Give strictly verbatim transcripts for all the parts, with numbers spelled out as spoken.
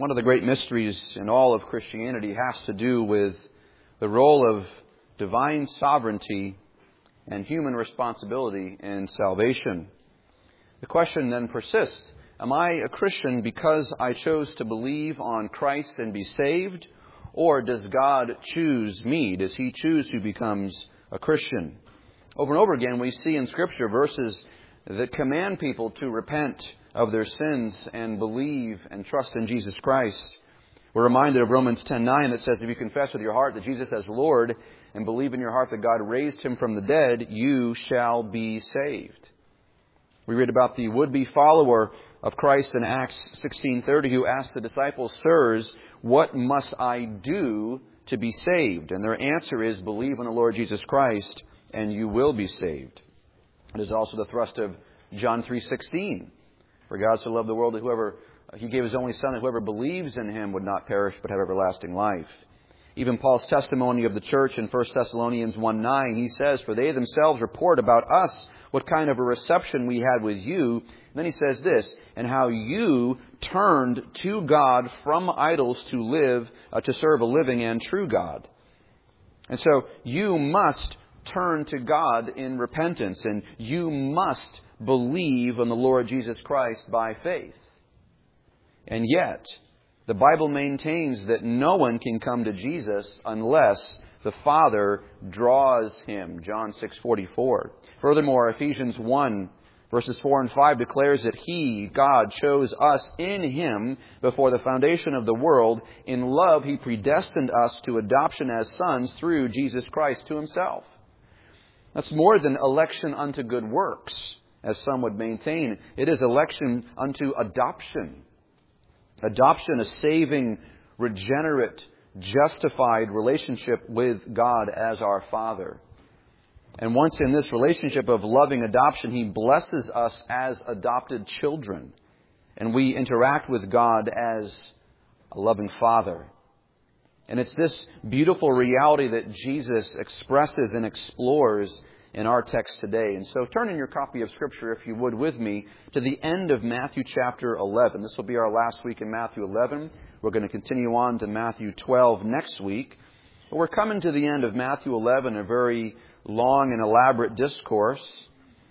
One of the great mysteries in all of Christianity has to do with the role of divine sovereignty and human responsibility in salvation. The question then persists, am I a Christian because I chose to believe on Christ and be saved? Or does God choose me? Does He choose who becomes a Christian? Over and over again we see in Scripture verses that command people to repent of their sins and believe and trust in Jesus Christ. We're reminded of Romans ten nine that says, if you confess with your heart that Jesus is Lord and believe in your heart that God raised Him from the dead, you shall be saved. We read about the would-be follower of Christ in Acts sixteen thirty who asked the disciples, Sirs, what must I do to be saved? And their answer is, believe in the Lord Jesus Christ and you will be saved. It is also the thrust of John three sixteen. For God so loved the world that whoever He gave His only Son, that whoever believes in Him would not perish but have everlasting life. Even Paul's testimony of the church in First Thessalonians one nine, he says, For they themselves report about us what kind of a reception we had with you. And then he says this, and how you turned to God from idols to live, uh, to serve a living and true God. And so you must turn to God in repentance, and you must believe in the Lord Jesus Christ by faith. And yet, the Bible maintains that no one can come to Jesus unless the Father draws him. John six forty-four. Furthermore, Ephesians one, verses four and five declares that He, God, chose us in Him before the foundation of the world. In love, He predestined us to adoption as sons through Jesus Christ to Himself. That's more than election unto good works, as some would maintain. It is election unto adoption. Adoption, a saving, regenerate, justified relationship with God as our Father. And once in this relationship of loving adoption, He blesses us as adopted children. And we interact with God as a loving Father. And it's this beautiful reality that Jesus expresses and explores in our text today. And so turn in your copy of Scripture, if you would, with me to the end of Matthew chapter eleven. This will be our last week in Matthew eleven. We're going to continue on to Matthew twelve next week. But we're coming to the end of Matthew eleven, a very long and elaborate discourse.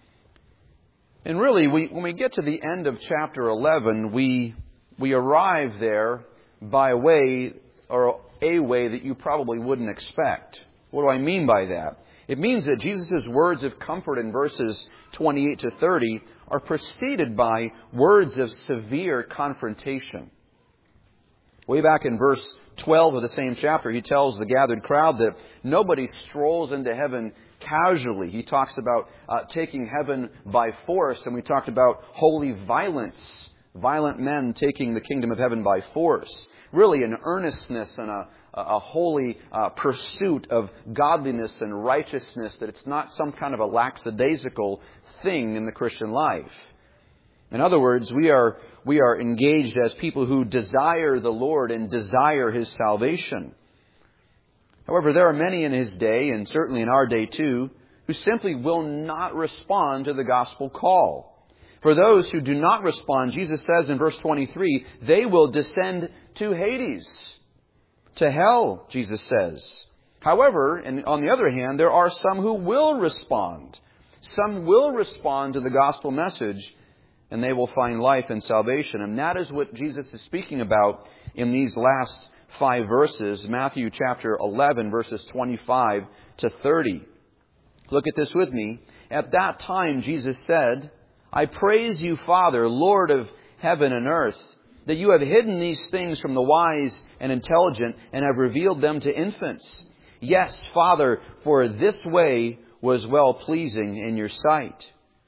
And really, we, when we get to the end of chapter eleven, we we arrive there by a way, or a way that you probably wouldn't expect. What do I mean by that? It means that Jesus' words of comfort in verses twenty-eight to thirty are preceded by words of severe confrontation. Way back in verse twelve of the same chapter, He tells the gathered crowd that nobody strolls into heaven casually. He talks about uh, taking heaven by force, and we talked about holy violence, violent men taking the kingdom of heaven by force. Really an earnestness and a, a holy uh, pursuit of godliness and righteousness, that it's not some kind of a lackadaisical thing in the Christian life. In other words, we are we are engaged as people who desire the Lord and desire His salvation. However, there are many in His day, and certainly in our day too, who simply will not respond to the gospel call. For those who do not respond, Jesus says in verse twenty-three, they will descend to Hades, to hell, Jesus says. However, and on the other hand, there are some who will respond. Some will respond to the gospel message, and they will find life and salvation. And that is what Jesus is speaking about in these last five verses, Matthew chapter eleven, verses twenty-five to thirty. Look at this with me. At that time, Jesus said, I praise you, Father, Lord of heaven and earth, that you have hidden these things from the wise and intelligent and have revealed them to infants. Yes, Father, for this way was well-pleasing in your sight.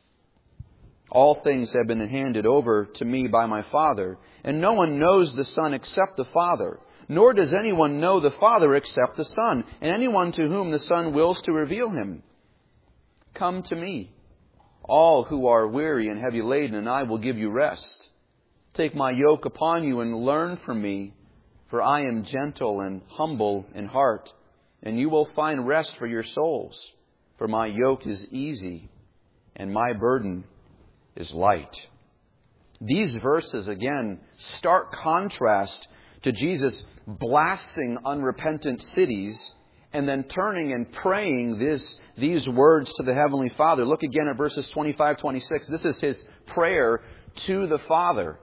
All things have been handed over to me by my Father, and no one knows the Son except the Father, nor does anyone know the Father except the Son, and anyone to whom the Son wills to reveal Him. Come to me, all who are weary and heavy laden, and I will give you rest. Take my yoke upon you and learn from me, for I am gentle and humble in heart, and you will find rest for your souls. For my yoke is easy, and my burden is light. These verses, again, stark contrast to Jesus blasting unrepentant cities and then turning and praying this, these words to the Heavenly Father. Look again at verses twenty-five, twenty-six. This is His prayer to the Father.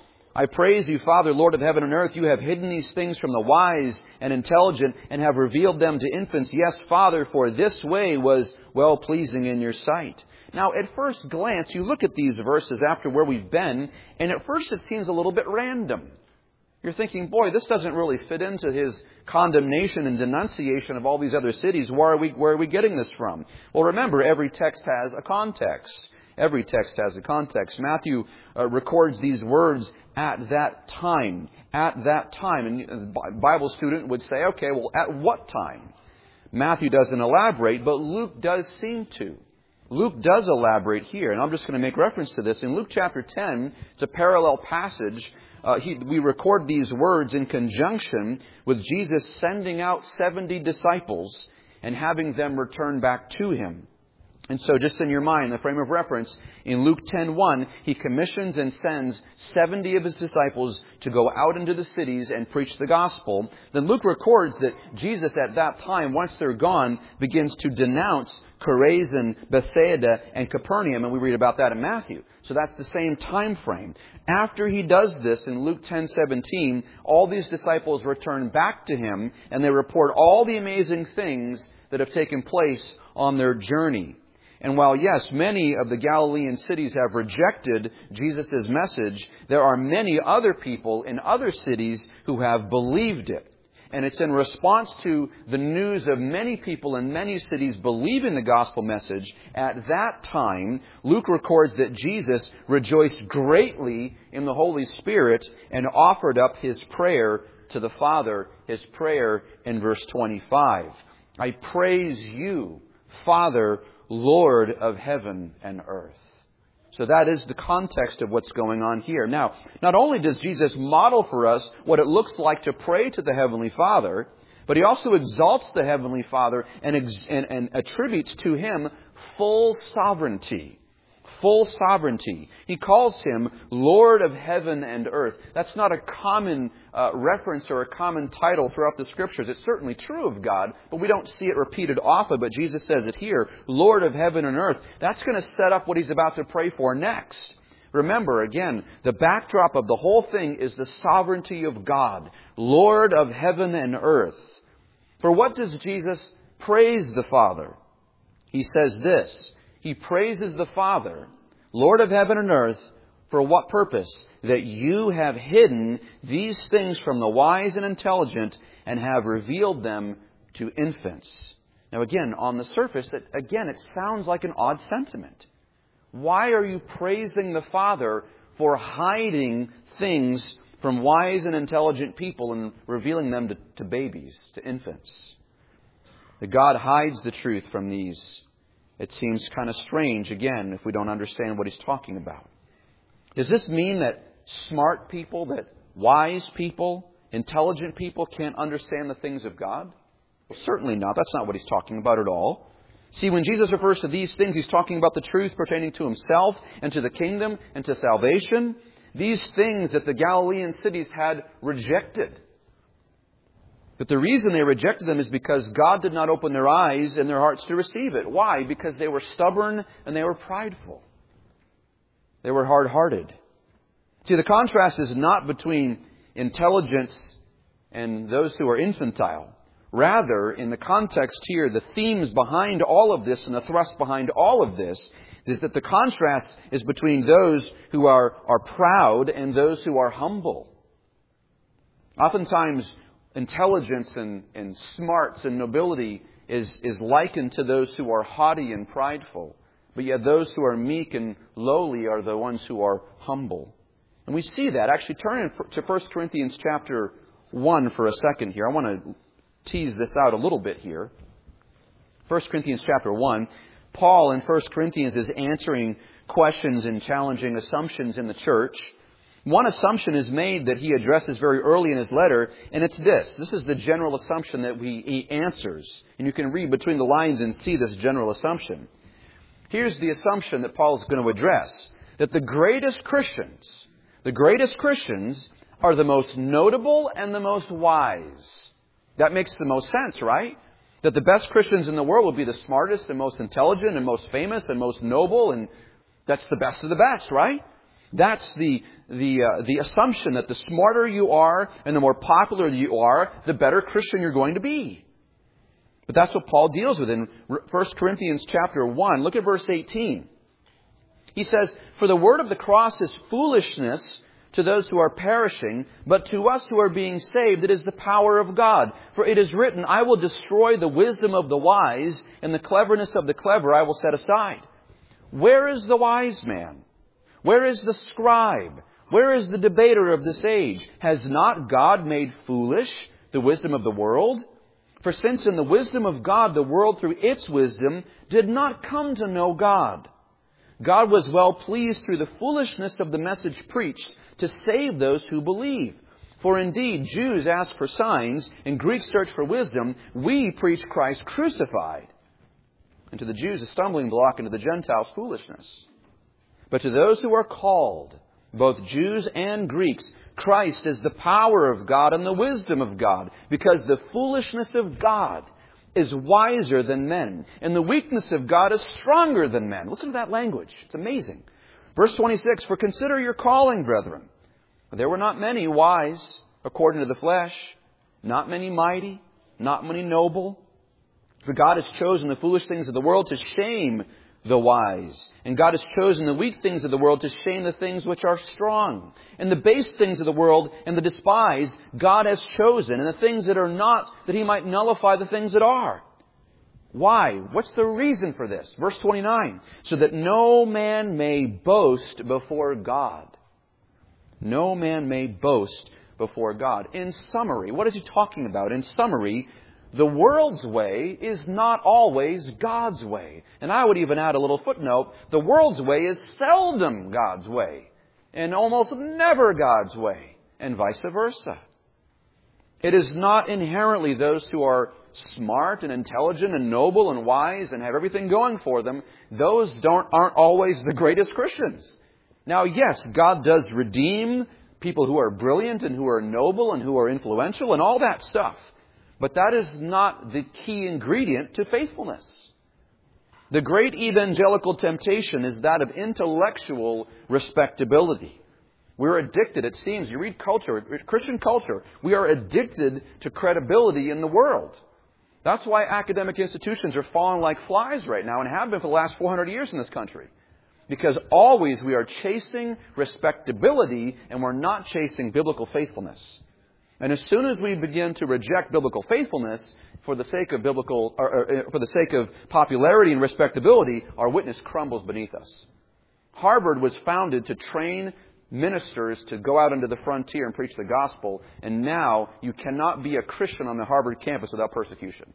I praise you, Father, Lord of heaven and earth. You have hidden these things from the wise and intelligent and have revealed them to infants. Yes, Father, for this way was well-pleasing in your sight. Now, at first glance, you look at these verses after where we've been, and at first it seems a little bit random. You're thinking, boy, this doesn't really fit into His condemnation and denunciation of all these other cities. Where are we, where are we getting this from? Well, remember, every text has a context. Every text has a context. Matthew uh, records these words at that time. At that time. And a Bible student would say, okay, well, at what time? Matthew doesn't elaborate, but Luke does seem to. Luke does elaborate here, and I'm just going to make reference to this. In Luke chapter ten, it's a parallel passage. Uh, he, we record these words in conjunction with Jesus sending out seventy disciples and having them return back to Him. And so just in your mind, the frame of reference, in Luke ten one, He commissions and sends seventy of His disciples to go out into the cities and preach the gospel. Then Luke records that Jesus at that time, once they're gone, begins to denounce Chorazin, Bethsaida, and Capernaum. And we read about that in Matthew. So that's the same time frame. After He does this in Luke ten seventeen, all these disciples return back to Him and they report all the amazing things that have taken place on their journey. And while, yes, many of the Galilean cities have rejected Jesus' message, there are many other people in other cities who have believed it. And it's in response to the news of many people in many cities believing the gospel message. At that time, Luke records that Jesus rejoiced greatly in the Holy Spirit and offered up His prayer to the Father, His prayer in verse twenty-five. I praise you, Father, Lord of heaven and earth. So that is the context of what's going on here. Now, not only does Jesus model for us what it looks like to pray to the Heavenly Father, but He also exalts the Heavenly Father and, ex- and, and attributes to Him full sovereignty. Full sovereignty. He calls Him Lord of heaven and earth. That's not a common uh, reference or a common title throughout the Scriptures. It's certainly true of God, but we don't see it repeated often. But Jesus says it here, Lord of heaven and earth. That's going to set up what He's about to pray for next. Remember, again, the backdrop of the whole thing is the sovereignty of God, Lord of heaven and earth. For what does Jesus praise the Father? He says this. He praises the Father, Lord of heaven and earth, for what purpose? That you have hidden these things from the wise and intelligent and have revealed them to infants. Now again, on the surface, it, again, it sounds like an odd sentiment. Why are you praising the Father for hiding things from wise and intelligent people and revealing them to, to babies, to infants? That God hides the truth from these. It seems kind of strange, again, if we don't understand what He's talking about. Does this mean that smart people, that wise people, intelligent people can't understand the things of God? Well, certainly not. That's not what He's talking about at all. See, when Jesus refers to these things, He's talking about the truth pertaining to Himself and to the kingdom and to salvation. These things that the Galilean cities had rejected. But the reason they rejected them is because God did not open their eyes and their hearts to receive it. Why? Because they were stubborn and they were prideful. They were hard-hearted. See, the contrast is not between intelligence and those who are infantile. Rather, in the context here, the themes behind all of this and the thrust behind all of this is that the contrast is between those who are, are proud and those who are humble. Oftentimes, intelligence and, and smarts and nobility is, is likened to those who are haughty and prideful. But yet those who are meek and lowly are the ones who are humble. And we see that. Actually, turn to First Corinthians chapter one for a second here. I want to tease this out a little bit here. First Corinthians chapter one. Paul in First Corinthians is answering questions and challenging assumptions in the church. One assumption is made that he addresses very early in his letter, and it's this. This is the general assumption that we, he answers. And you can read between the lines and see this general assumption. Here's the assumption that Paul is going to address. That the greatest Christians, The greatest Christians are the most notable and the most wise. That makes the most sense, right? That the best Christians in the world will be the smartest and most intelligent and most famous and most noble, and that's the best of the best, right? That's the the uh, the assumption that the smarter you are and the more popular you are, the better Christian you're going to be. But that's what Paul deals with in First Corinthians chapter one. Look at verse eighteen. He says, "For the word of the cross is foolishness to those who are perishing, but to us who are being saved, it is the power of God. For it is written, I will destroy the wisdom of the wise, and the cleverness of the clever I will set aside. Where is the wise man? Where is the scribe? Where is the debater of this age? Has not God made foolish the wisdom of the world? For since in the wisdom of God, the world through its wisdom did not come to know God, God was well pleased through the foolishness of the message preached to save those who believe. For indeed, Jews ask for signs, and Greeks search for wisdom. We preach Christ crucified. And to the Jews a stumbling block, and to the Gentiles foolishness. But to those who are called, both Jews and Greeks, Christ is the power of God and the wisdom of God, because the foolishness of God is wiser than men, and the weakness of God is stronger than men." Listen to that language. It's amazing. Verse twenty-six, "For consider your calling, brethren. There were not many wise according to the flesh, not many mighty, not many noble. For God has chosen the foolish things of the world to shame the wise. And God has chosen the weak things of the world to shame the things which are strong. And the base things of the world and the despised God has chosen, and the things that are not, that He might nullify the things that are." Why? What's the reason for this? Verse twenty-nine. "So that no man may boast before God." No man may boast before God. In summary, what is he talking about? In summary, the world's way is not always God's way. And I would even add a little footnote. The world's way is seldom God's way, and almost never God's way, and vice versa. It is not inherently those who are smart and intelligent and noble and wise and have everything going for them. Those don't aren't always the greatest Christians. Now, yes, God does redeem people who are brilliant and who are noble and who are influential and all that stuff. But that is not the key ingredient to faithfulness. The great evangelical temptation is that of intellectual respectability. We're addicted, it seems. You read culture, Christian culture, we are addicted to credibility in the world. That's why academic institutions are falling like flies right now and have been for the last four hundred years in this country. Because always we are chasing respectability and we're not chasing biblical faithfulness. And as soon as we begin to reject biblical faithfulness for the sake of biblical, or, or, for the sake of popularity and respectability, our witness crumbles beneath us. Harvard was founded to train ministers to go out into the frontier and preach the gospel, and now you cannot be a Christian on the Harvard campus without persecution.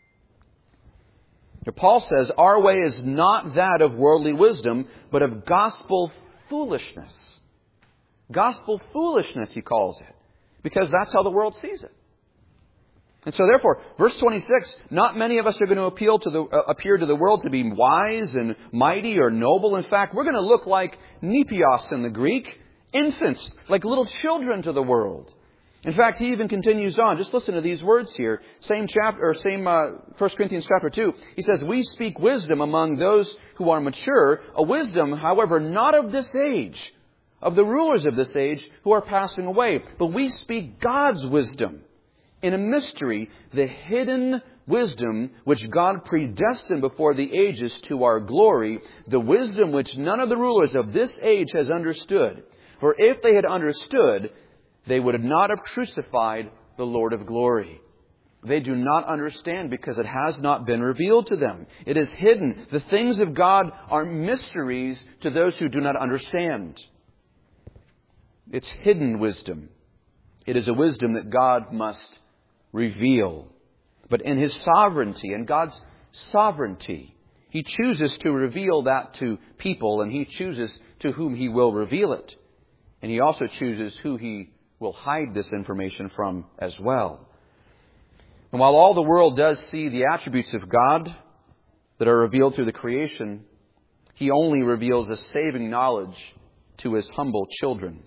Paul says, our way is not that of worldly wisdom, but of gospel foolishness. Gospel foolishness, he calls it, because that's how the world sees it. And so therefore, verse twenty-six, not many of us are going to appeal to the, uh, appear to the world to be wise and mighty or noble. In fact, we're going to look like nepios in the Greek, infants, like little children to the world. In fact, he even continues on. Just listen to these words here. Same chapter, or same uh, First Corinthians chapter two. He says, "We speak wisdom among those who are mature, a wisdom, however, not of this age, of the rulers of this age who are passing away. But we speak God's wisdom in a mystery, the hidden wisdom which God predestined before the ages to our glory, the wisdom which none of the rulers of this age has understood. For if they had understood, they would not have crucified the Lord of glory." They do not understand because it has not been revealed to them. It is hidden. The things of God are mysteries to those who do not understand. It's hidden wisdom. It is a wisdom that God must reveal. But in His sovereignty, in God's sovereignty, He chooses to reveal that to people, and He chooses to whom He will reveal it. And He also chooses who He will hide this information from as well. And while all the world does see the attributes of God that are revealed through the creation, He only reveals a saving knowledge to His humble children.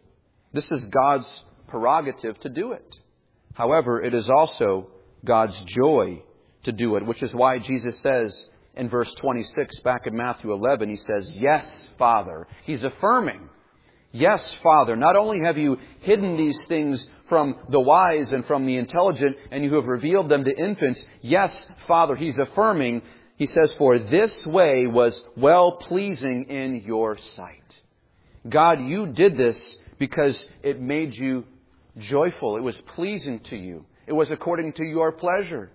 This is God's prerogative to do it. However, it is also God's joy to do it, which is why Jesus says in verse twenty-six, back in Matthew eleven, He says, "Yes, Father." He's affirming, "Yes, Father, not only have you hidden these things from the wise and from the intelligent, and you have revealed them to infants. Yes, Father." He's affirming, He says, "For this way was well-pleasing in your sight." God, you did this because it made you joyful. It was pleasing to you. It was according to your pleasure.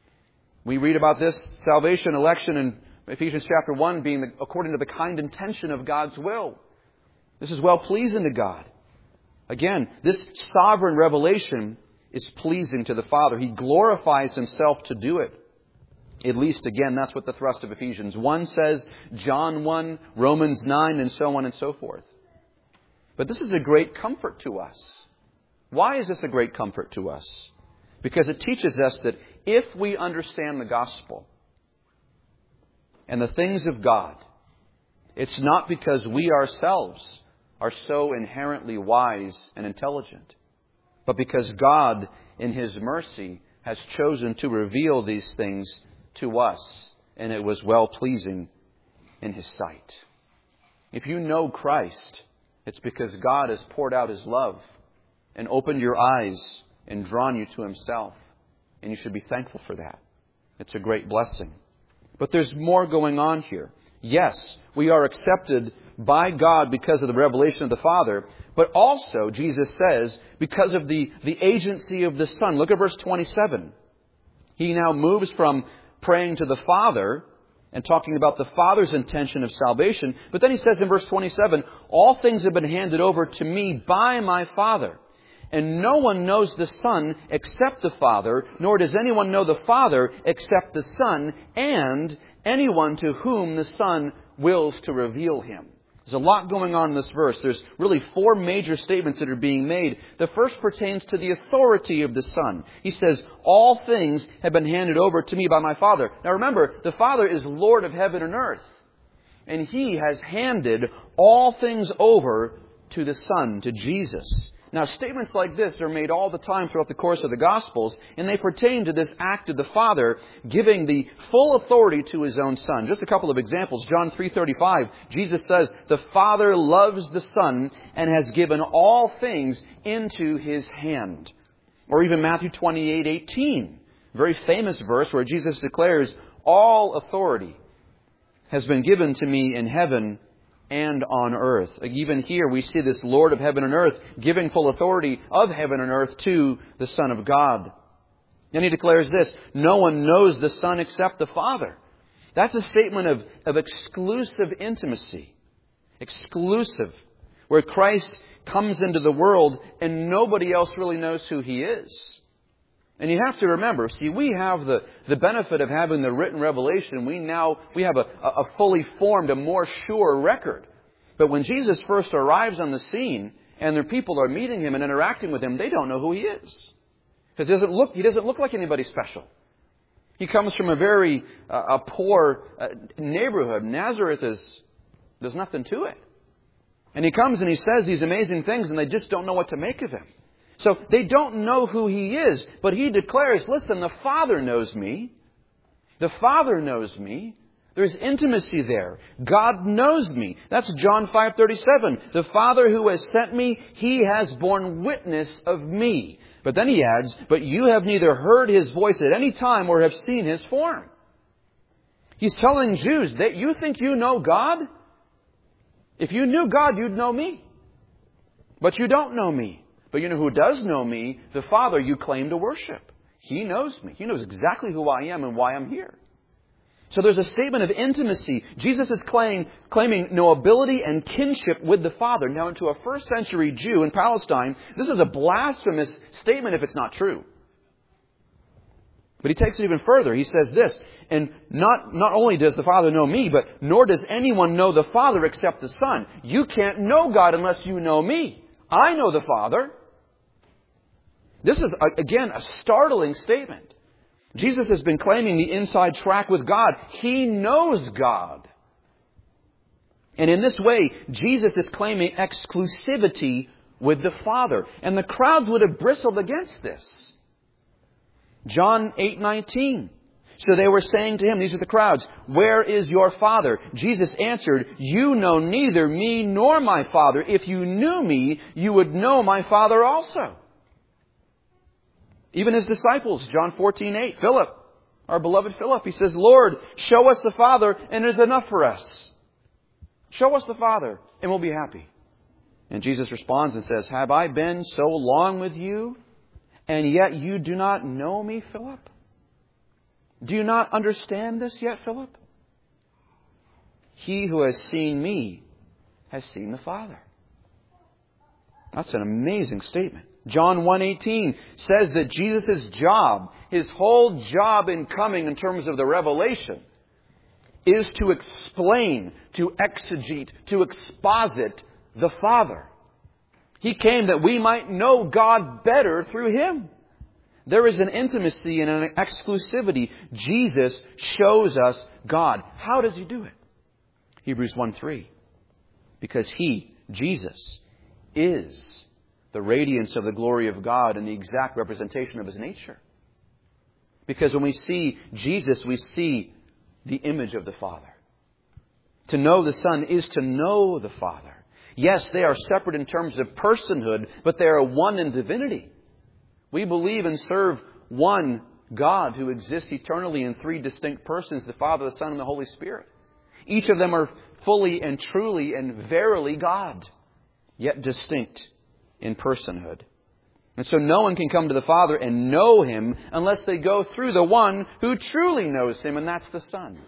We read about this salvation, election in Ephesians chapter one being the, according to the kind intention of God's will. This is well-pleasing to God. Again, this sovereign revelation is pleasing to the Father. He glorifies Himself to do it. At least, again, that's what the thrust of Ephesians one says, John one, Romans nine, and so on and so forth. But this is a great comfort to us. Why is this a great comfort to us? Because it teaches us that if we understand the gospel and the things of God, it's not because we ourselves are so inherently wise and intelligent, but because God, in His mercy, has chosen to reveal these things to us, and it was well-pleasing in His sight. If you know Christ, it's because God has poured out His love and opened your eyes and drawn you to Himself. And you should be thankful for that. It's a great blessing. But there's more going on here. Yes, we are accepted by God because of the revelation of the Father, but also, Jesus says, because of the, the agency of the Son. Look at verse twenty-seven. He now moves from praying to the Father and talking about the Father's intention of salvation. But then he says in verse twenty-seven, "All things have been handed over to me by my Father. And no one knows the Son except the Father, nor does anyone know the Father except the Son, and anyone to whom the Son wills to reveal Him." There's a lot going on in this verse. There's really four major statements that are being made. The first pertains to the authority of the Son. He says, "All things have been handed over to me by my Father." Now remember, the Father is Lord of heaven and earth. And He has handed all things over to the Son, to Jesus. Now, statements like this are made all the time throughout the course of the Gospels, and they pertain to this act of the Father giving the full authority to His own Son. Just a couple of examples. John three thirty-five, Jesus says, "The Father loves the Son and has given all things into His hand." Or even Matthew twenty-eight eighteen, very famous verse where Jesus declares, "All authority has been given to me in heaven and on earth." Even here we see this Lord of heaven and earth giving full authority of heaven and earth to the Son of God. And He declares this, "No one knows the Son except the Father." That's a statement of, of exclusive intimacy. Exclusive. Where Christ comes into the world and nobody else really knows who He is. And you have to remember, see, we have the, the benefit of having the written revelation. We now, we have a, a fully formed, a more sure record. But when Jesus first arrives on the scene and their people are meeting Him and interacting with Him, they don't know who He is. Because he doesn't look, he doesn't look like anybody special. He comes from a very, uh, a poor uh, neighborhood. Nazareth is, there's nothing to it. And He comes and He says these amazing things and they just don't know what to make of Him. So they don't know who He is, but He declares, "Listen, the Father knows me. The Father knows me." There's intimacy there. God knows me. That's John five thirty-seven. "The Father who has sent me, He has borne witness of me." But then He adds, "But you have neither heard His voice at any time or have seen His form." He's telling Jews that you think you know God? If you knew God, you'd know me. But you don't know me. But you know who does know me? The Father you claim to worship. He knows me. He knows exactly who I am and why I'm here. So there's a statement of intimacy. Jesus is claiming, claiming nobility and kinship with the Father. Now, to a first century Jew in Palestine, this is a blasphemous statement if it's not true. But He takes it even further. He says this, "And not, not only does the Father know me, but nor does anyone know the Father except the Son." You can't know God unless you know me. I know the Father. This is, again, a startling statement. Jesus has been claiming the inside track with God. He knows God. And in this way, Jesus is claiming exclusivity with the Father. And the crowds would have bristled against this. John eight nineteen. So they were saying to him, these are the crowds, "Where is your Father?" Jesus answered, "You know neither me nor my Father. If you knew me, you would know my Father also." Even his disciples, John fourteen eight, Philip, our beloved Philip, he says, "Lord, show us the Father and it is enough for us." Show us the Father and we'll be happy. And Jesus responds and says, "Have I been so long with you, and yet you do not know me, Philip? Do you not understand this yet, Philip? He who has seen me has seen the Father." That's an amazing statement. John one eighteen says that Jesus' job, his whole job in coming in terms of the revelation, is to explain, to exegete, to exposit the Father. He came that we might know God better through Him. There is an intimacy and an exclusivity. Jesus shows us God. How does He do it? Hebrews one three. Because He, Jesus, is the radiance of the glory of God and the exact representation of His nature. Because when we see Jesus, we see the image of the Father. To know the Son is to know the Father. Yes, they are separate in terms of personhood, but they are one in divinity. We believe and serve one God who exists eternally in three distinct persons, the Father, the Son, and the Holy Spirit. Each of them are fully and truly and verily God, yet distinct in personhood. And so no one can come to the Father and know Him unless they go through the one who truly knows Him, and that's the Son.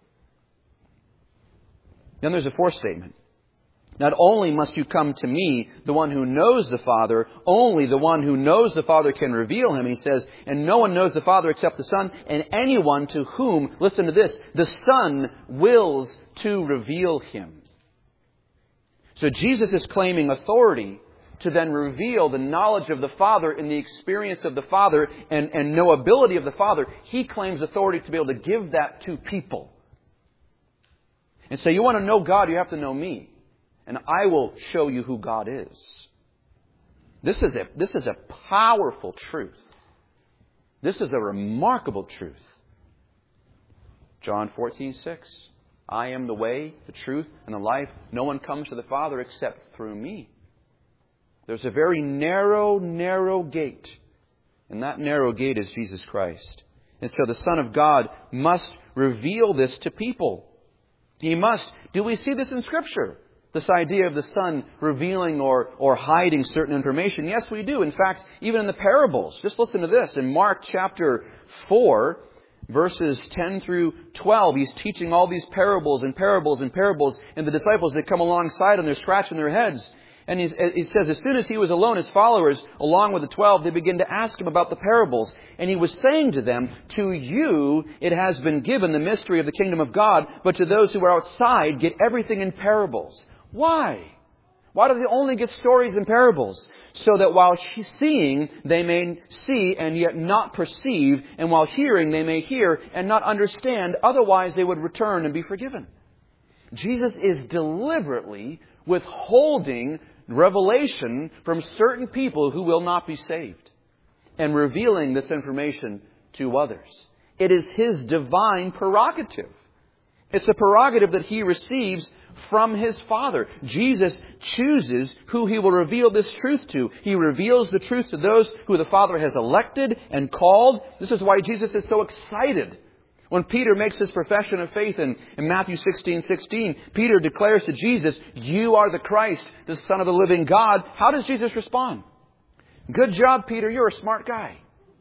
Then there's a fourth statement. Not only must you come to me, the one who knows the Father, only the one who knows the Father can reveal Him. He says, and no one knows the Father except the Son, and anyone to whom, listen to this, the Son wills to reveal Him. So Jesus is claiming authority to then reveal the knowledge of the Father and the experience of the Father and, and knowability of the Father. He claims authority to be able to give that to people. And so you want to know God, you have to know me. And I will show you who God is. This is a, this is a powerful truth. This is a remarkable truth. John fourteen six. I am the way, the truth, and the life. No one comes to the Father except through me. There's a very narrow, narrow gate. And that narrow gate is Jesus Christ. And so the Son of God must reveal this to people. He must. Do we see this in Scripture? This idea of the Son revealing or, or hiding certain information. Yes, we do. In fact, even in the parables. Just listen to this. In Mark chapter four, verses ten through twelve, He's teaching all these parables and parables and parables. And the disciples, they come alongside and they're scratching their heads. And he says, as soon as He was alone, His followers, along with the twelve, they began to ask Him about the parables. And He was saying to them, to you it has been given the mystery of the kingdom of God, but to those who are outside, get everything in parables. Why? Why do they only get stories and parables? So that while seeing, they may see and yet not perceive, and while hearing, they may hear and not understand, otherwise they would return and be forgiven. Jesus is deliberately withholding revelation from certain people who will not be saved and revealing this information to others. It is His divine prerogative. It's a prerogative that He receives from His Father. Jesus chooses who He will reveal this truth to. He reveals the truth to those who the Father has elected and called. This is why Jesus is so excited. When Peter makes his profession of faith in, in Matthew sixteen sixteen, Peter declares to Jesus, you are the Christ, the Son of the living God. How does Jesus respond? Good job, Peter. You're a smart guy.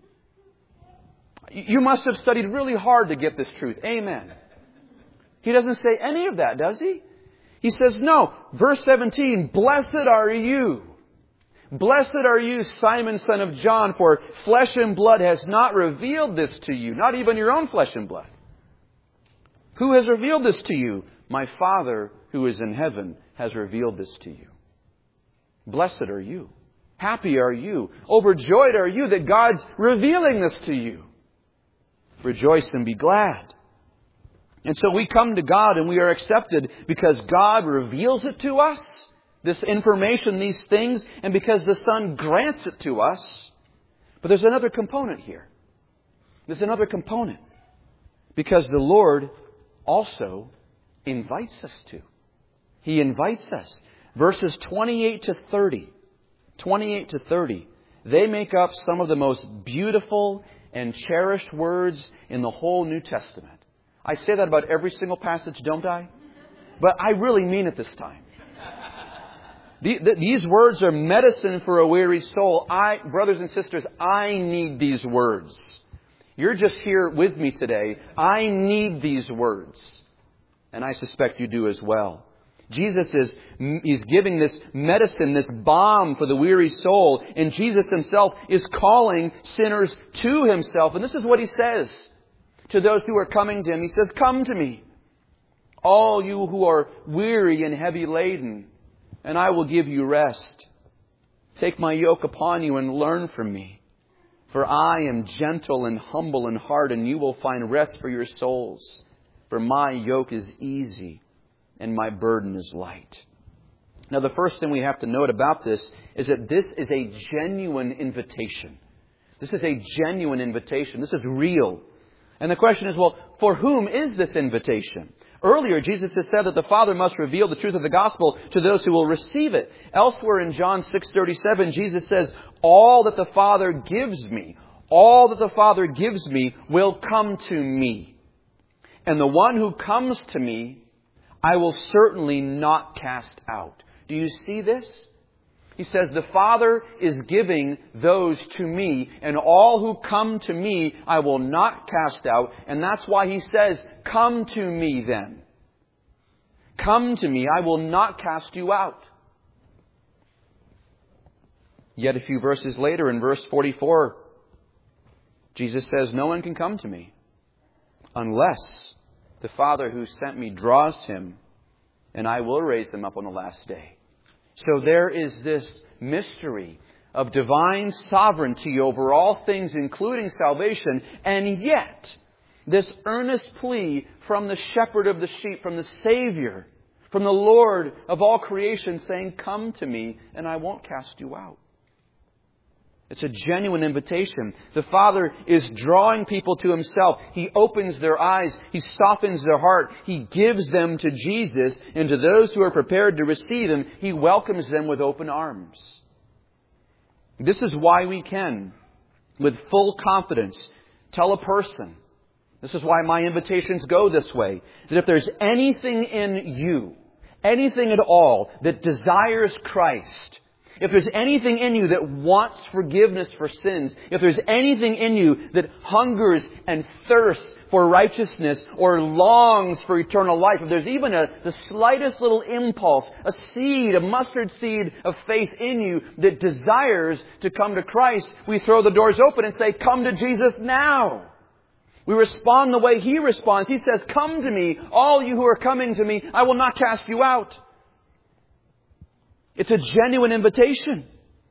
You must have studied really hard to get this truth. Amen. He doesn't say any of that, does He? He says, no. Verse seventeen, blessed are you. Blessed are you, Simon, son of John, for flesh and blood has not revealed this to you. Not even your own flesh and blood. Who has revealed this to you? My Father who is in heaven has revealed this to you. Blessed are you. Happy are you. Overjoyed are you that God's revealing this to you. Rejoice and be glad. And so we come to God and we are accepted because God reveals it to us this information, these things, and because the Son grants it to us. But there's another component here. There's another component. Because the Lord also invites us to. He invites us. Verses twenty-eight to thirty. twenty-eight to thirty. They make up some of the most beautiful and cherished words in the whole New Testament. I say that about every single passage, don't I? But I really mean it this time. These words are medicine for a weary soul. I, brothers and sisters, I need these words. You're just here with me today. I need these words. And I suspect you do as well. Jesus is He's giving this medicine, this balm for the weary soul. And Jesus Himself is calling sinners to Himself. And this is what He says to those who are coming to Him. He says, "Come to me, all you who are weary and heavy laden, and I will give you rest. Take my yoke upon you and learn from me. For I am gentle and humble in heart, and you will find rest for your souls. For my yoke is easy and my burden is light." Now, the first thing we have to note about this is that this is a genuine invitation. This is a genuine invitation. This is real. And the question is, well, for whom is this invitation? Earlier, Jesus has said that the Father must reveal the truth of the gospel to those who will receive it. Elsewhere in John six thirty-seven, Jesus says, "All that the Father gives me, all that the Father gives me will come to me. And the one who comes to me, I will certainly not cast out." Do you see this? He says, the Father is giving those to me, and all who come to me, I will not cast out. And that's why He says, "Come to me then. Come to me, I will not cast you out." Yet a few verses later, in verse forty-four, Jesus says, "No one can come to me unless the Father who sent me draws him, and I will raise him up on the last day." So there is this mystery of divine sovereignty over all things, including salvation, and yet this earnest plea from the shepherd of the sheep, from the Savior, from the Lord of all creation, saying, "Come to me, and I won't cast you out." It's a genuine invitation. The Father is drawing people to Himself. He opens their eyes. He softens their heart. He gives them to Jesus. And to those who are prepared to receive Him, He welcomes them with open arms. This is why we can, with full confidence, tell a person, this is why my invitations go this way, that if there's anything in you, anything at all that desires Christ, if there's anything in you that wants forgiveness for sins, if there's anything in you that hungers and thirsts for righteousness or longs for eternal life, if there's even a, the slightest little impulse, a seed, a mustard seed of faith in you that desires to come to Christ, we throw the doors open and say, "Come to Jesus now." We respond the way He responds. He says, "Come to me, all you who are coming to me, I will not cast you out." It's a genuine invitation.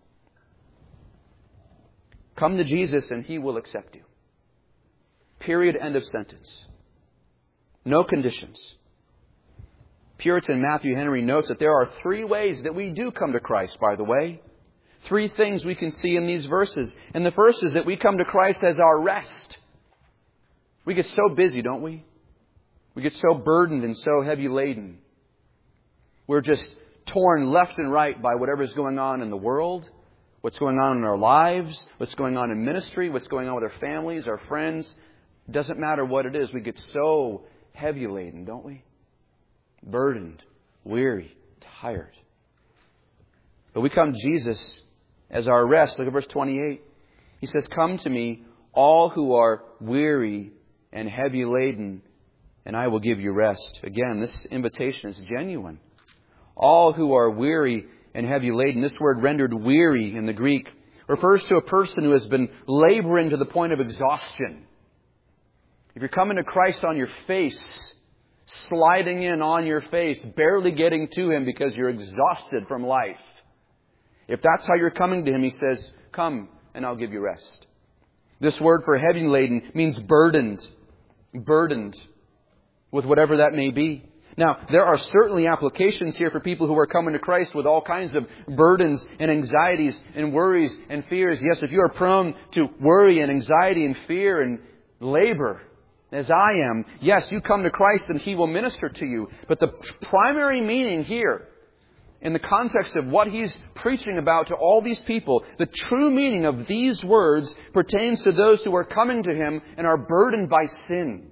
Come to Jesus and He will accept you. Period. End of sentence. No conditions. Puritan Matthew Henry notes that there are three ways that we do come to Christ, by the way. Three things we can see in these verses. And the first is that we come to Christ as our rest. We get so busy, don't we? We get so burdened and so heavy laden. We're just torn left and right by whatever's going on in the world, what's going on in our lives, what's going on in ministry, what's going on with our families, our friends. It doesn't matter what it is. We get so heavy laden, don't we? Burdened, weary, tired. But we come to Jesus as our rest. Look at verse twenty-eight. He says, "Come to me, all who are weary and heavy laden, and I will give you rest." Again, this invitation is genuine. All who are weary and heavy laden. This word rendered weary in the Greek refers to a person who has been laboring to the point of exhaustion. If you're coming to Christ on your face, sliding in on your face, barely getting to Him because you're exhausted from life, if that's how you're coming to Him, He says, "Come and I'll give you rest." This word for heavy laden means burdened. Burdened with whatever that may be. Now, there are certainly applications here for people who are coming to Christ with all kinds of burdens and anxieties and worries and fears. Yes, if you are prone to worry and anxiety and fear and labor, as I am, yes, you come to Christ and He will minister to you. But the primary meaning here, in the context of what He's preaching about to all these people, the true meaning of these words pertains to those who are coming to Him and are burdened by sin.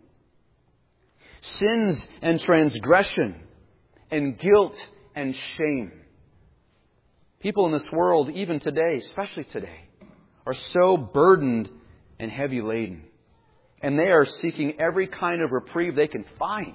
Sins and transgression and guilt and shame. People in this world, even today, especially today, are so burdened and heavy laden. And they are seeking every kind of reprieve they can find.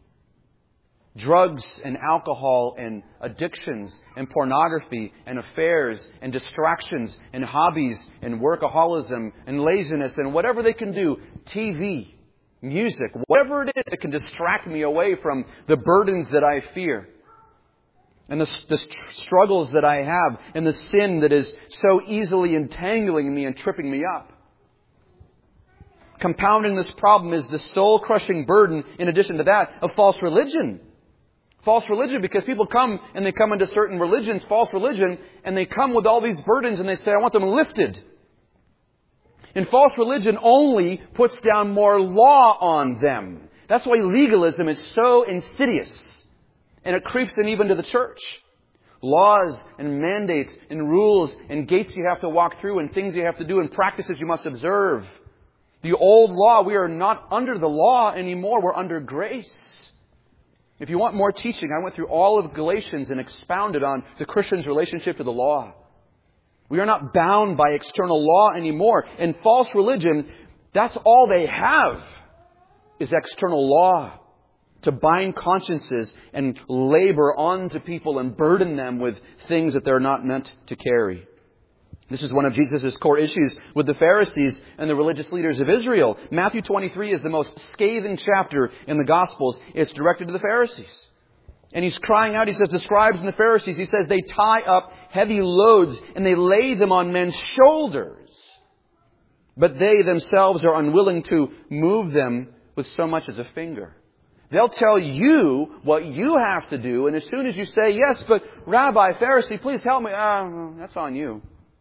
Drugs and alcohol and addictions and pornography and affairs and distractions and hobbies and workaholism and laziness and whatever they can do. T V, music, whatever it is that can distract me away from the burdens that I fear. And the, the struggles that I have and the sin that is so easily entangling me and tripping me up. Compounding this problem is the soul-crushing burden, in addition to that, of false religion. False religion, because people come and they come into certain religions, false religion, and they come with all these burdens and they say, I want them lifted. And false religion only puts down more law on them. That's why legalism is so insidious. And it creeps in even to the church. Laws and mandates and rules and gates you have to walk through and things you have to do and practices you must observe. The old law, we are not under the law anymore. We're under grace. If you want more teaching, I went through all of Galatians and expounded on the Christian's relationship to the law. We are not bound by external law anymore. And false religion, that's all they have, is external law. To bind consciences and labor onto people and burden them with things that they're not meant to carry. This is one of Jesus' core issues with the Pharisees and the religious leaders of Israel. Matthew twenty-three is the most scathing chapter in the Gospels. It's directed to the Pharisees. And He's crying out, He says, the scribes and the Pharisees, He says, they tie up heavy loads and they lay them on men's shoulders. But they themselves are unwilling to move them with so much as a finger. They'll tell you what you have to do. And as soon as you say, yes, but Rabbi, Pharisee, please help me. Ah, that's on you.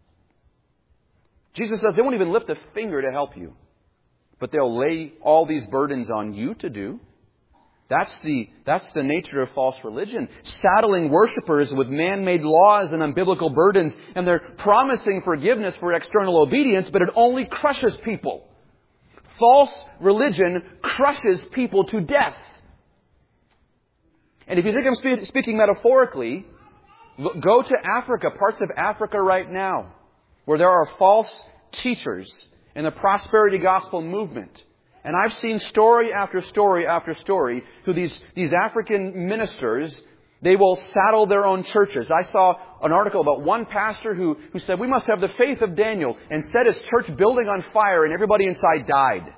Jesus says they won't even lift a finger to help you. But they'll lay all these burdens on you to do. That's the, that's the nature of false religion. Saddling worshipers with man-made laws and unbiblical burdens. And they're promising forgiveness for external obedience, but it only crushes people. False religion crushes people to death. And if you think I'm spe- speaking metaphorically, go to Africa, parts of Africa right now, where there are false teachers in the prosperity gospel movement. And I've seen story after story after story who these, these African ministers, they will saddle their own churches. I saw an article about one pastor who, who said, we must have the faith of Daniel, and set his church building on fire and everybody inside died.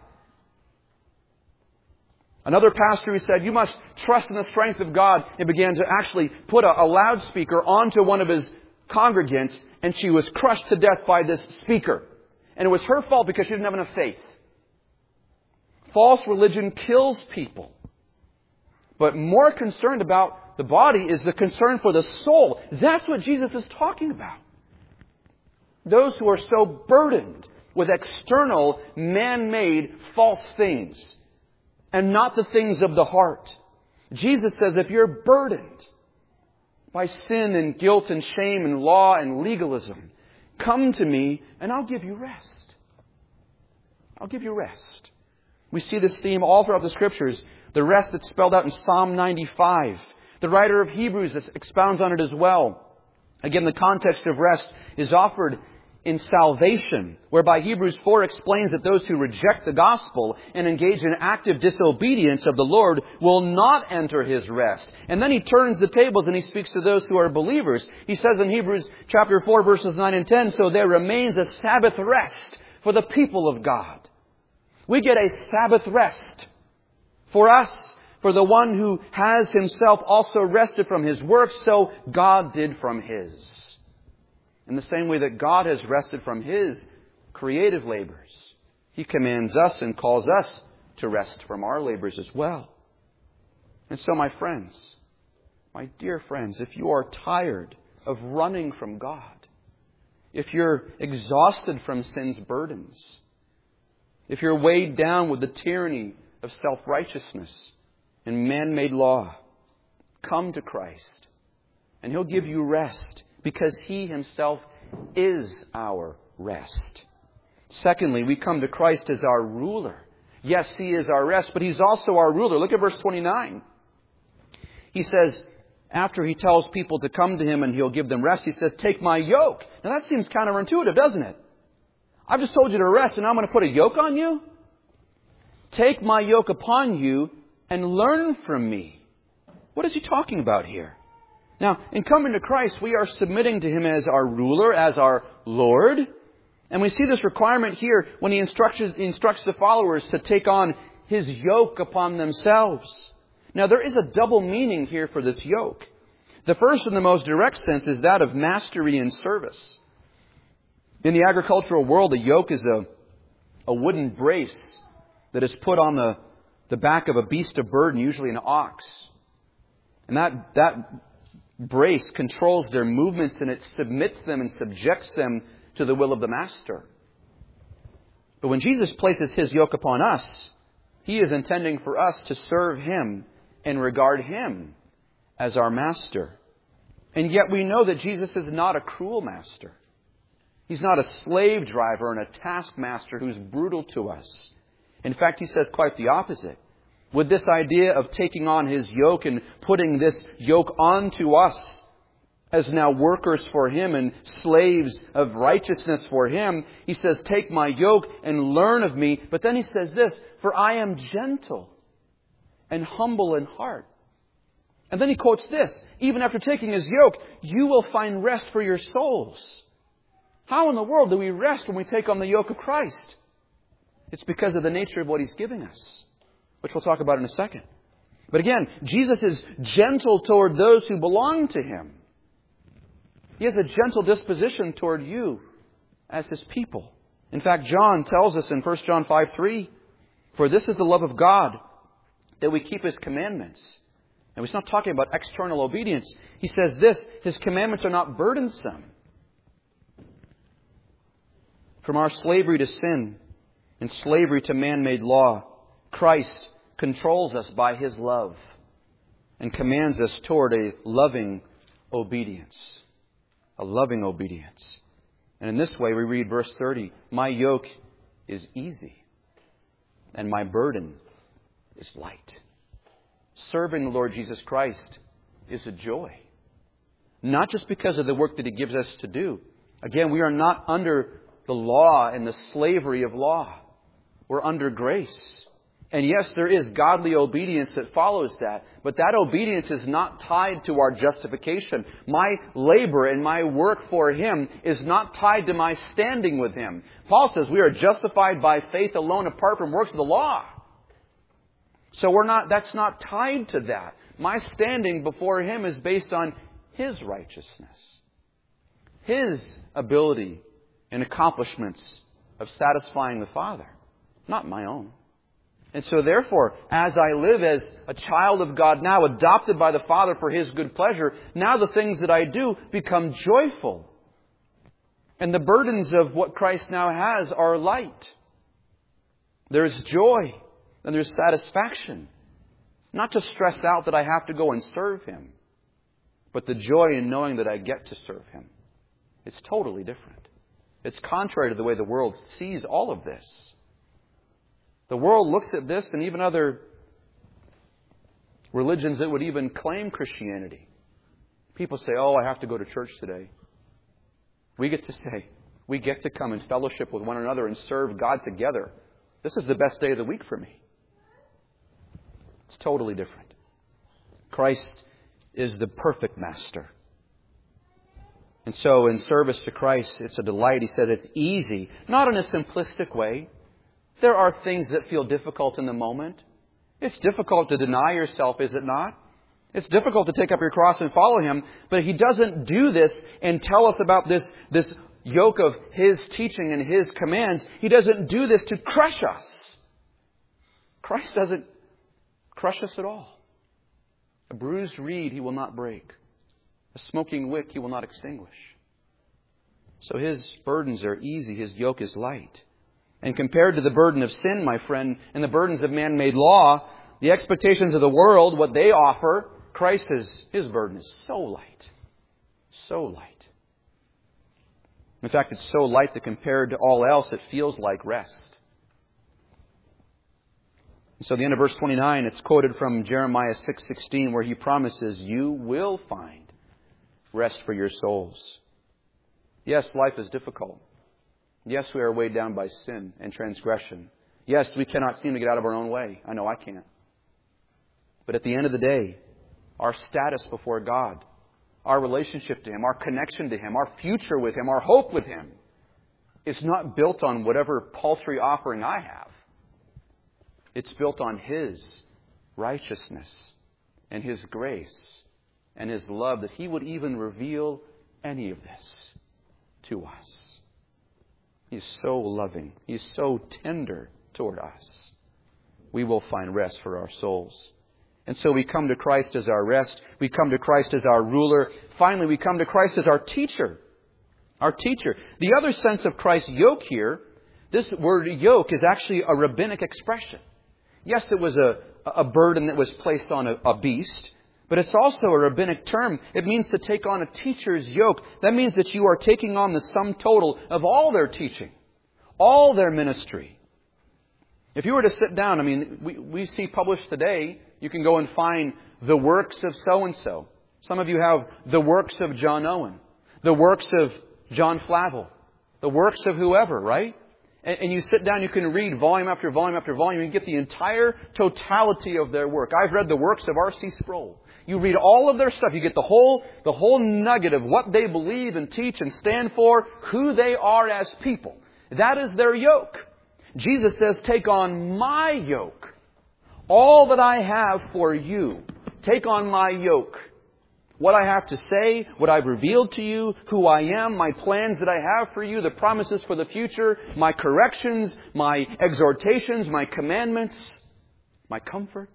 Another pastor who said, you must trust in the strength of God, and began to actually put a, a loudspeaker onto one of his congregants, and she was crushed to death by this speaker. And it was her fault because she didn't have enough faith. False religion kills people. But more concerned about the body is the concern for the soul. That's what Jesus is talking about. Those who are so burdened with external, man-made, false things, and not the things of the heart. Jesus says, if you're burdened by sin and guilt and shame and law and legalism, come to me and I'll give you rest. I'll give you rest. We see this theme all throughout the Scriptures. The rest that's spelled out in Psalm ninety-five. The writer of Hebrews expounds on it as well. Again, the context of rest is offered in salvation, whereby Hebrews four explains that those who reject the gospel and engage in active disobedience of the Lord will not enter His rest. And then he turns the tables and he speaks to those who are believers. He says in Hebrews chapter four, verses nine and ten, so there remains a Sabbath rest for the people of God. We get a Sabbath rest for us, for the one who has himself also rested from his work, so God did from His. In the same way that God has rested from His creative labors, He commands us and calls us to rest from our labors as well. And so, my friends, my dear friends, if you are tired of running from God, if you're exhausted from sin's burdens, if you're weighed down with the tyranny of self-righteousness and man-made law, come to Christ, and He'll give you rest, because He Himself is our rest. Secondly, we come to Christ as our ruler. Yes, He is our rest, but He's also our ruler. Look at verse twenty-nine. He says, after He tells people to come to Him and He'll give them rest, He says, take my yoke. Now that seems counterintuitive, doesn't it? I've just told you to rest and now I'm going to put a yoke on you? Take my yoke upon you and learn from me. What is He talking about here? Now, in coming to Christ, we are submitting to Him as our ruler, as our Lord. And we see this requirement here when He instructs, instructs the followers to take on His yoke upon themselves. Now, there is a double meaning here for this yoke. The first and the most direct sense is that of mastery and service. In the agricultural world, a yoke is a, a wooden brace that is put on the, the back of a beast of burden, usually an ox. And that, that brace controls their movements and it submits them and subjects them to the will of the master. But when Jesus places His yoke upon us, He is intending for us to serve Him and regard Him as our master. And yet we know that Jesus is not a cruel master. He's not a slave driver and a taskmaster who's brutal to us. In fact, He says quite the opposite. With this idea of taking on His yoke and putting this yoke onto us as now workers for Him and slaves of righteousness for Him, He says, take my yoke and learn of me. But then He says this, for I am gentle and humble in heart. And then He quotes this, even after taking His yoke, you will find rest for your souls. How in the world do we rest when we take on the yoke of Christ? It's because of the nature of what He's giving us, which we'll talk about in a second. But again, Jesus is gentle toward those who belong to Him. He has a gentle disposition toward you as His people. In fact, John tells us in First John five three, for this is the love of God, that we keep His commandments. And He's not talking about external obedience. He says this, His commandments are not burdensome. From our slavery to sin and slavery to man-made law, Christ controls us by His love and commands us toward a loving obedience. A loving obedience. And in this way we read verse thirty, my yoke is easy and my burden is light. Serving the Lord Jesus Christ is a joy. Not just because of the work that He gives us to do. Again, we are not under the law and the slavery of law. We're under grace. And yes, there is godly obedience that follows that. But that obedience is not tied to our justification. My labor and my work for Him is not tied to my standing with Him. Paul says we are justified by faith alone apart from works of the law. So we're not, that's not tied to that. My standing before Him is based on His righteousness. His ability and accomplishments of satisfying the Father. Not my own. And so therefore, as I live as a child of God now, adopted by the Father for His good pleasure, now the things that I do become joyful. And the burdens of what Christ now has are light. There's joy and there's satisfaction. Not to stress out that I have to go and serve Him, but the joy in knowing that I get to serve Him. It's totally different. It's contrary to the way the world sees all of this. The world looks at this, and even other religions that would even claim Christianity. People say, oh, I have to go to church today. We get to say, we get to come and fellowship with one another and serve God together. This is the best day of the week for me. It's totally different. Christ is the perfect master. And so in service to Christ, it's a delight. He said it's easy, not in a simplistic way. There are things that feel difficult in the moment. It's difficult to deny yourself, is it not? It's difficult to take up your cross and follow Him, but He doesn't do this and tell us about this, this yoke of His teaching and His commands. He doesn't do this to crush us. Christ doesn't crush us at all. A bruised reed He will not break. A smoking wick He will not extinguish. So His burdens are easy. His yoke is light. And compared to the burden of sin, my friend, and the burdens of man-made law, the expectations of the world, what they offer, Christ is, His burden is so light. So light. In fact, it's so light that compared to all else, it feels like rest. And so the end of verse twenty-nine, it's quoted from Jeremiah six sixteen, where He promises, you will find rest for your souls. Yes, life is difficult. Yes, we are weighed down by sin and transgression. Yes, we cannot seem to get out of our own way. I know I can't. But at the end of the day, our status before God, our relationship to Him, our connection to Him, our future with Him, our hope with Him, is not built on whatever paltry offering I have. It's built on His righteousness and His grace and His love, that He would even reveal any of this to us. He's so loving. He's so tender toward us. We will find rest for our souls. And so we come to Christ as our rest. We come to Christ as our ruler. Finally, we come to Christ as our teacher. Our teacher. The other sense of Christ's yoke here, this word yoke is actually a rabbinic expression. Yes, it was a, a burden that was placed on a, a beast, but it's also a rabbinic term. It means to take on a teacher's yoke. That means that you are taking on the sum total of all their teaching, all their ministry. If you were to sit down, I mean, we, we see published today, you can go and find the works of so-and-so. Some of you have the works of John Owen, the works of John Flavel, the works of whoever, right? And, and you sit down, you can read volume after volume after volume, and you get the entire totality of their work. I've read the works of R C Sproul. You read all of their stuff. You get the whole, the whole nugget of what they believe and teach and stand for, who they are as people. That is their yoke. Jesus says, take on my yoke. All that I have for you. Take on my yoke. What I have to say, what I've revealed to you, who I am, my plans that I have for you, the promises for the future, my corrections, my exhortations, my commandments, my comfort.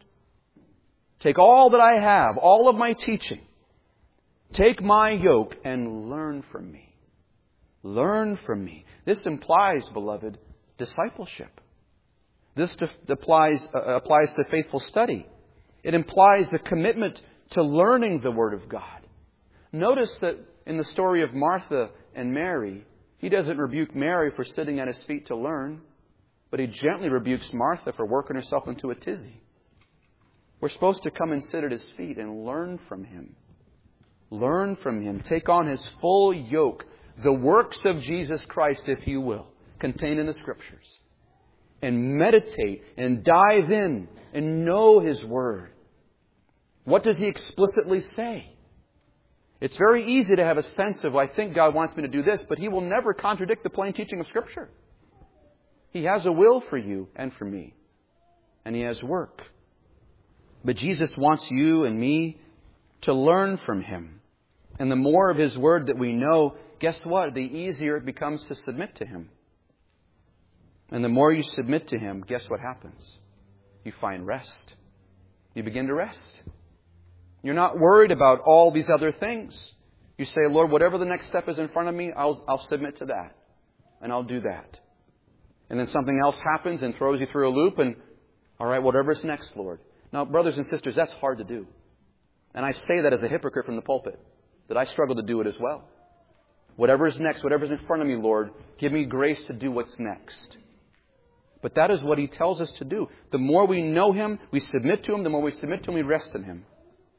Take all that I have, all of my teaching. Take my yoke and learn from me. Learn from me. This implies, beloved, discipleship. This applies, uh, applies to faithful study. It implies a commitment to learning the Word of God. Notice that in the story of Martha and Mary, He doesn't rebuke Mary for sitting at His feet to learn, but He gently rebukes Martha for working herself into a tizzy. We're supposed to come and sit at His feet and learn from Him. Learn from Him. Take on His full yoke. The works of Jesus Christ, if you will, contained in the Scriptures. And meditate and dive in and know His Word. What does He explicitly say? It's very easy to have a sense of, I think God wants me to do this, but He will never contradict the plain teaching of Scripture. He has a will for you and for me. And He has work. But Jesus wants you and me to learn from Him. And the more of His Word that we know, guess what? The easier it becomes to submit to Him. And the more you submit to Him, guess what happens? You find rest. You begin to rest. You're not worried about all these other things. You say, Lord, whatever the next step is in front of me, I'll, I'll submit to that. And I'll do that. And then something else happens and throws you through a loop and, all right, whatever's next, Lord. Now, brothers and sisters, that's hard to do. And I say that as a hypocrite from the pulpit, that I struggle to do it as well. Whatever's next, whatever's in front of me, Lord, give me grace to do what's next. But that is what He tells us to do. The more we know Him, we submit to Him. The more we submit to Him, we rest in Him.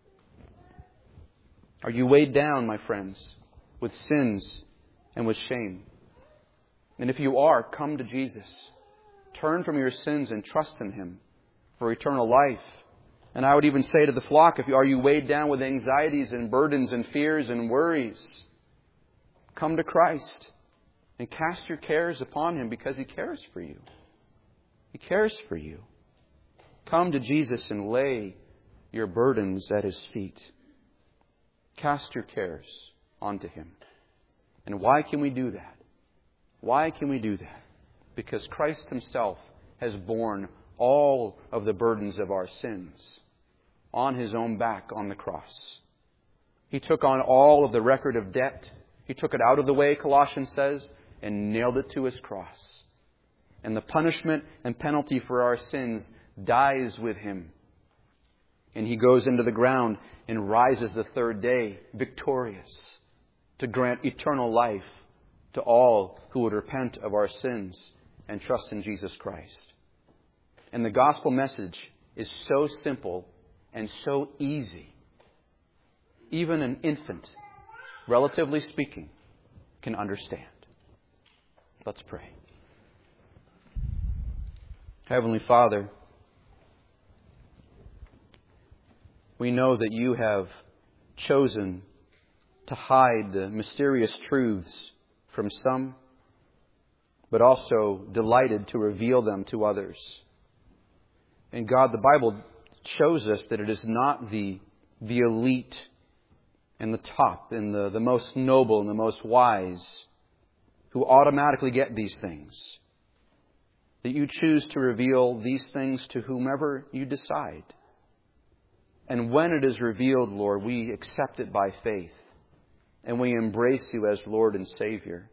Are you weighed down, my friends, with sins and with shame? And if you are, come to Jesus. Turn from your sins and trust in Him for eternal life. And I would even say to the flock, if you, are you weighed down with anxieties and burdens and fears and worries? Come to Christ and cast your cares upon Him because He cares for you. He cares for you. Come to Jesus and lay your burdens at His feet. Cast your cares onto Him. And why can we do that? Why can we do that? Because Christ Himself has borne all of the burdens of our sins. on His own back on the cross. He took on all of the record of debt. He took it out of the way, Colossians says, and nailed it to His cross. And the punishment and penalty for our sins dies with Him. And He goes into the ground and rises the third day victorious to grant eternal life to all who would repent of our sins and trust in Jesus Christ. And the gospel message is so simple and so easy. Even an infant, relatively speaking, can understand. Let's pray. Heavenly Father, we know that You have chosen to hide the mysterious truths from some, but also delighted to reveal them to others. And God, the Bible shows us that it is not the, the elite and the top and the, the most noble and the most wise who automatically get these things. That You choose to reveal these things to whomever You decide. And when it is revealed, Lord, we accept it by faith. And we embrace You as Lord and Savior.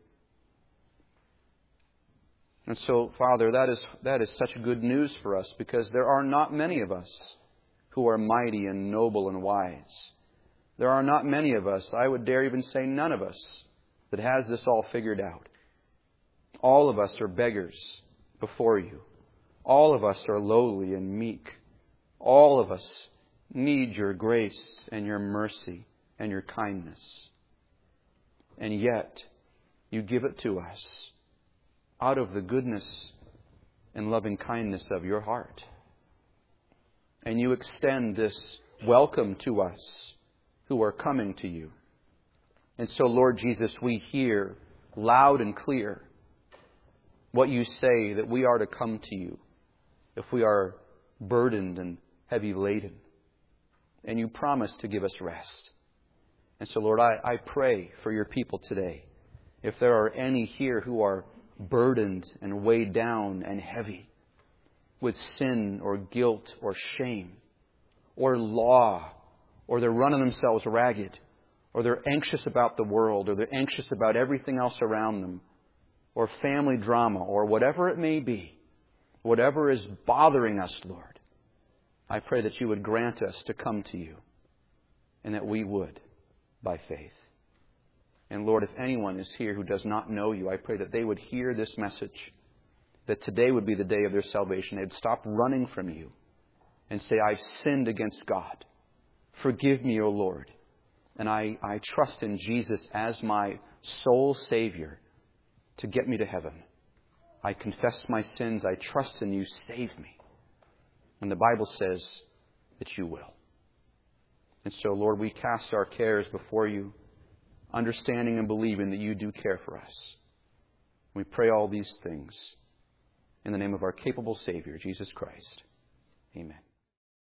And so, Father, that is, that is such good news for us, because there are not many of us who are mighty and noble and wise. There are not many of us, I would dare even say none of us, that has this all figured out. All of us are beggars before You. All of us are lowly and meek. All of us need Your grace and Your mercy and Your kindness. And yet, You give it to us out of the goodness and loving kindness of Your heart. And You extend this welcome to us who are coming to You. And so, Lord Jesus, we hear loud and clear what You say, that we are to come to You if we are burdened and heavy laden. And You promise to give us rest. And so, Lord, I, I pray for Your people today. If there are any here who are burdened and weighed down and heavy with sin or guilt or shame or law, or they're running themselves ragged, or they're anxious about the world, or they're anxious about everything else around them, or family drama, or whatever it may be, whatever is bothering us, Lord, I pray that You would grant us to come to You, and that we would by faith. And Lord, if anyone is here who does not know You, I pray that they would hear this message, that today would be the day of their salvation. They'd stop running from You and say, I've sinned against God. Forgive me, O Lord. And I, I trust in Jesus as my sole Savior to get me to heaven. I confess my sins. I trust in You. Save me. And the Bible says that You will. And so, Lord, we cast our cares before You, understanding and believing that You do care for us. We pray all these things in the name of our capable Savior, Jesus Christ. Amen.